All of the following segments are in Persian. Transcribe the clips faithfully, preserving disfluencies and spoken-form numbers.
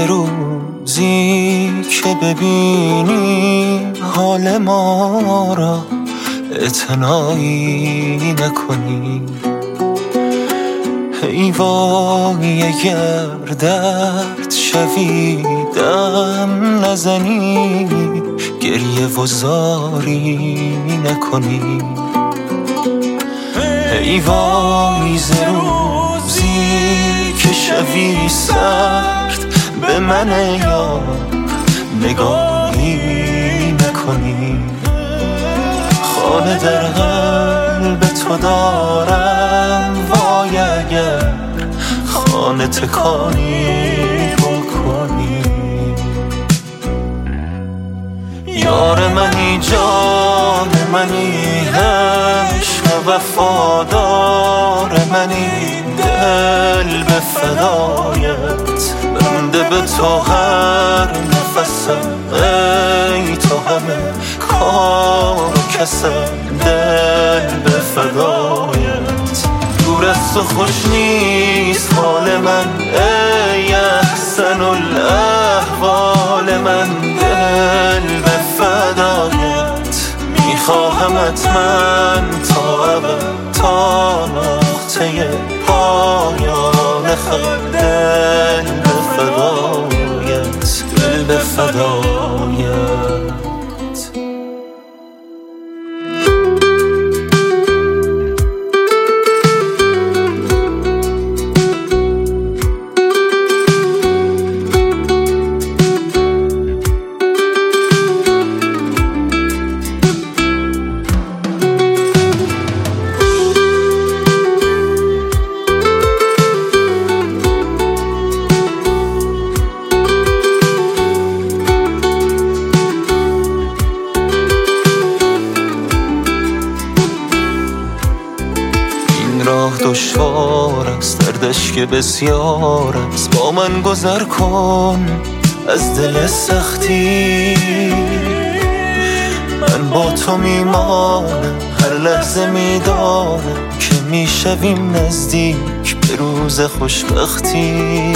روزی که ببینی حال ما را اعتنایی نکنی. ای وای اگر درد شویدم نزنی، گریه و زاری نکنی. ای وای ز روزی که شوی سرد به من یار نگاهی نکنی. خانه در قلب تو دارم، وای اگر خانه تکانی بکنی. یار منی جان منی عشق وفادار منی، دل به فدایت بنده به تو هر نفسم. ای تو همه کار و کسم، دل به فدایت. دور از تو خوش نیست حال من، ای احسن الاحوال من، دل به فدایت. میخواهمت من تا ابد، تا نقطه پایان خط، دل به فدایت، دل به فدایت. راه دشوار است، دردش که بسیار است، با من گذر کن از دل سختی. من با تو میمانم، هر لحظه میدانم که میشویم نزدیک به روز خوشبختی.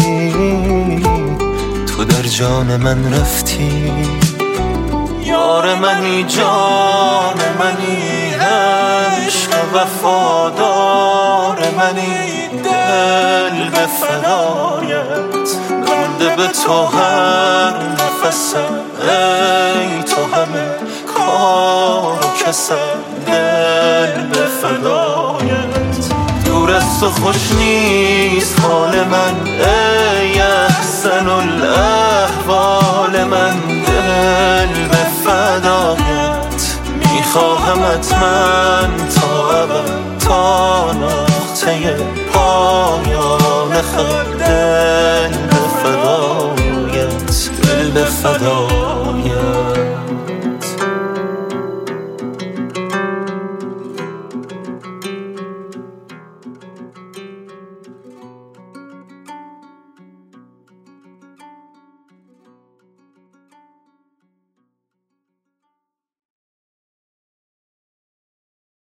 تو در جان من رفتی، یار منی جان منی عشق وفادار منی، دل به فدایت بنده به تو هر نفسم. ای تو همه کار و کسم، دل به فدایت. دور از تو خوش نیست حال من، ای احسن الاحوال من، دل به فدایت. میخواهمت من تا ابد، تا نقطه پایان خط، دل